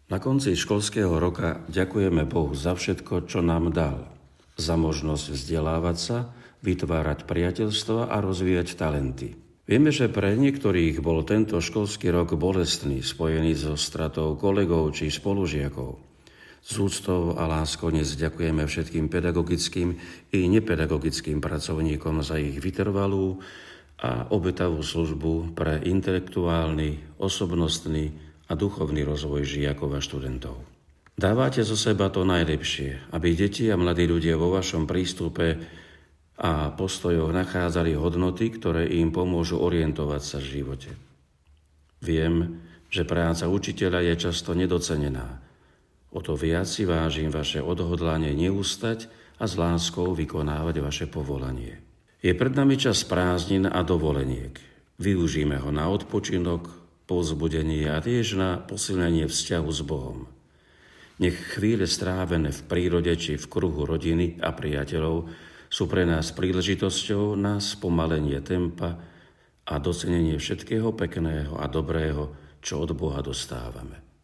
Na konci školského roka ďakujeme Bohu za všetko, čo nám dal. Za možnosť vzdelávať sa, vytvárať priateľstva a rozvíjať talenty. Vieme, že pre niektorých bol tento školský rok bolestný, spojený so stratou kolegov či spolužiakov. S úctou a láskou dnes ďakujeme všetkým pedagogickým i nepedagogickým pracovníkom za ich vytrvalú a obetavú službu pre intelektuálny, osobnostný a duchovný rozvoj žiakov a študentov. Dávate zo seba to najlepšie, aby deti a mladí ľudia vo vašom prístupe a postojoch nachádzali hodnoty, ktoré im pomôžu orientovať sa v živote. Viem, že práca učiteľa je často nedocenená. O to viac si vážim vaše odhodlanie neustať a s láskou vykonávať vaše povolanie. Je pred nami čas prázdnin a dovoleniek. Využíme ho na odpočinok, povzbudenie a tiež na posilnenie vzťahu s Bohom. Nech chvíle strávené v prírode či v kruhu rodiny a priateľov sú pre nás príležitosťou na spomalenie tempa a docenenie všetkého pekného a dobrého, čo od Boha dostávame.